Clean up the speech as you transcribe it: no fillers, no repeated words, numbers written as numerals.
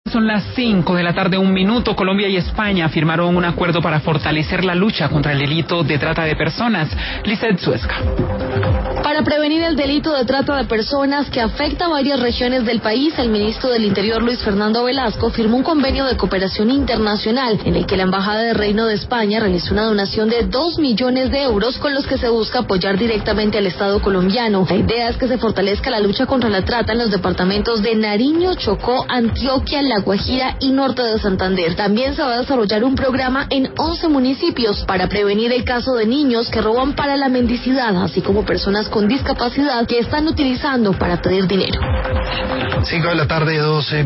Son las 5 de la tarde, 1 minuto. Colombia y España firmaron un acuerdo para fortalecer la lucha contra el delito de trata de personas. Lizeth Suezca. Para prevenir el delito de trata de personas que afecta a varias regiones del país, el ministro del Interior, Luis Fernando Velasco, firmó un convenio de cooperación internacional en el que la Embajada del Reino de España realizó una donación de 2 millones de euros con los que se busca apoyar directamente al Estado colombiano. La idea es que se fortalezca la lucha contra la trata en los departamentos de Nariño, Chocó, Antioquia, La Guajira y norte de Santander. También se va a desarrollar un programa en 11 municipios para prevenir el caso de niños que roban para la mendicidad, así como personas con discapacidad que están utilizando para pedir dinero. 5 de la tarde, 12